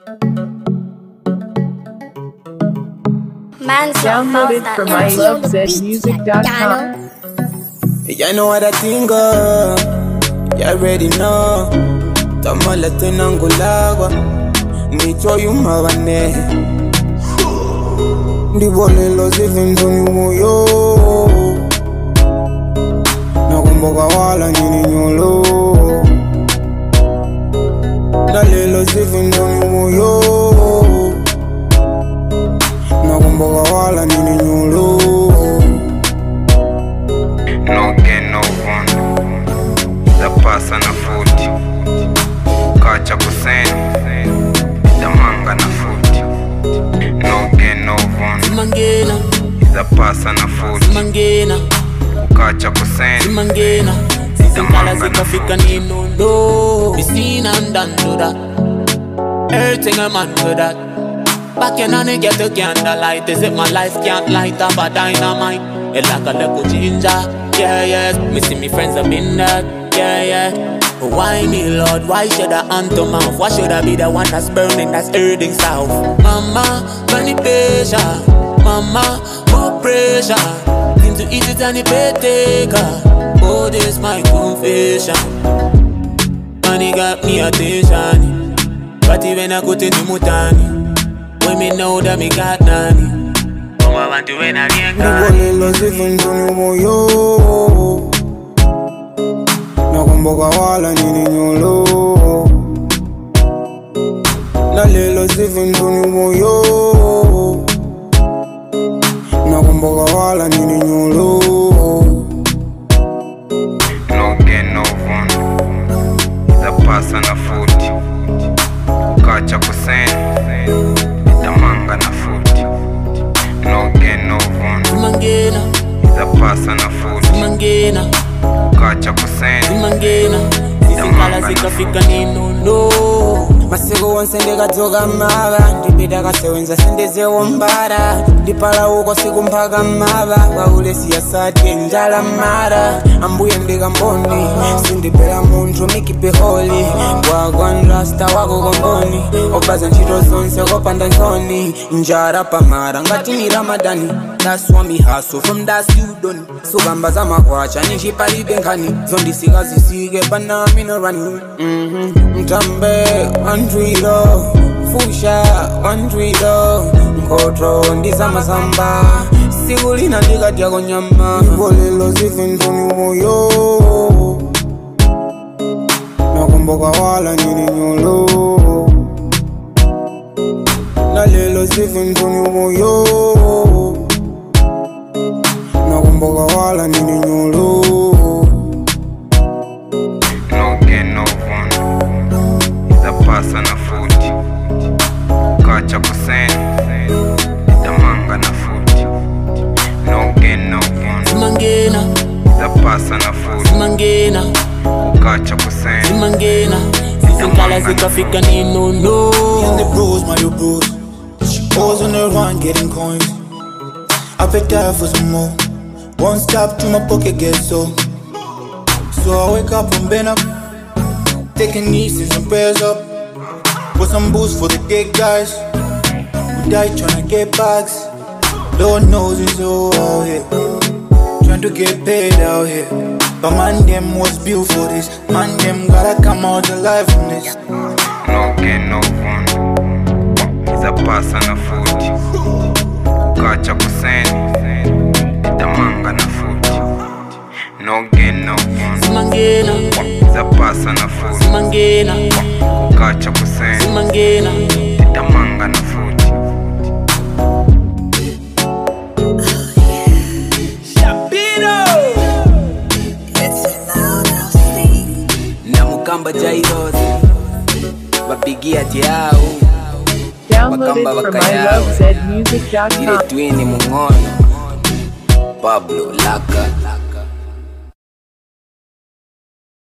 Download it from ilovezmusic.com. You know what I think you already know. Tama la tenangulagwa Nicho yumawane Ndibolelo zivinduni muyo Nakumboka wala njini nyolo Nalelo zivinduni muyo Nakumboka wala njini nyolo. No gain, no fun. The pass and the foot. Kacha kuseni. The manga na foot. No gain, no fun. Mangena. The pass and the foot. Mangena. Kacha kuseni. Mangena. Zikala zikafika nino no. Missing and done to that. Everything a man to that. Back in on get the candlelight. Is it my life can't light up a dynamite? It like a little ginger. Yeah, yeah, me see me friends have been that. Yeah, yeah. Why me, Lord? Why should I hand to mouth? Why should I be the one that's burning, that's hurting south? Mama, manipulation. Mama, more pressure. Seem to eat it and it pay taker. Oh, this my confession. Money got me attention. But even I go to the mutani. When me know that me got nani. I want to win again. Nibolelo zivinduni moyo Nakumboka wala njini nyolo Nalelo zivinduni moyo Nakumboka wala njini nyolo. No gain, no fun. The pass and the foot. Kacha kuseni. The manga na foot. No gain, no fun. Mangena. The pass and the foot. Mangena. Kacha kuseni. Mangena. Zikala zikafika nino no. Masego wansende katoka maba. Ndipita kasewenza sendeze wombara. Ndipala uko siku mpaka maba. Waule siyasati njala mara. Ambuye ndika mboni. Sindipela muntu mikipe holi. Wagwan rasta wako komboni. Obaza nchito zonse kopanda nzoni. Njara pamara ngati ni Ramadani. That's why me hustle from that student. Sugamba za makwacha nishipali benkani. Zondi sika zisige bana mina rani. Mtambe andrido. Fusha andrido. Nkotro ndiza mazamba. Siguli na ndiga diago nyama. Nibolelo zivinduni moyo Nakumboka wala njini nyolo Nalelo zivinduni moyo Nakumboka wala njini nyolo. No gain, no fun. The pass and the foot. Kacha kuseni. The manga na foot. No gain, no fun. Mangena. The pass and the foot. Mangena. Kacha kuseni. Mangena. Zikala zikafika nino no. And the bros, my little bros. Always on the run, getting coins. I bet die for some more. One stop to my pocket get so. So I wake up from bed up, taking knees and prayers up. With some boost for the dead guys who die trying to get bags. Lord knows it's all out here, trying to get paid out here. But man them was built for this. Man them gotta come out alive from this. No gain, no fun. It's a pass and a foot. Kacha kuseni. The manga na foot. No gain, no fun. Mangena. It's a pass and a foot. Mangena. Kacha kuseni. Mangena. The manga na foot. Namukamba jairozi Bapigia tiao Download it from ilovezmusic.com. Ile twini mungono Pablo Laka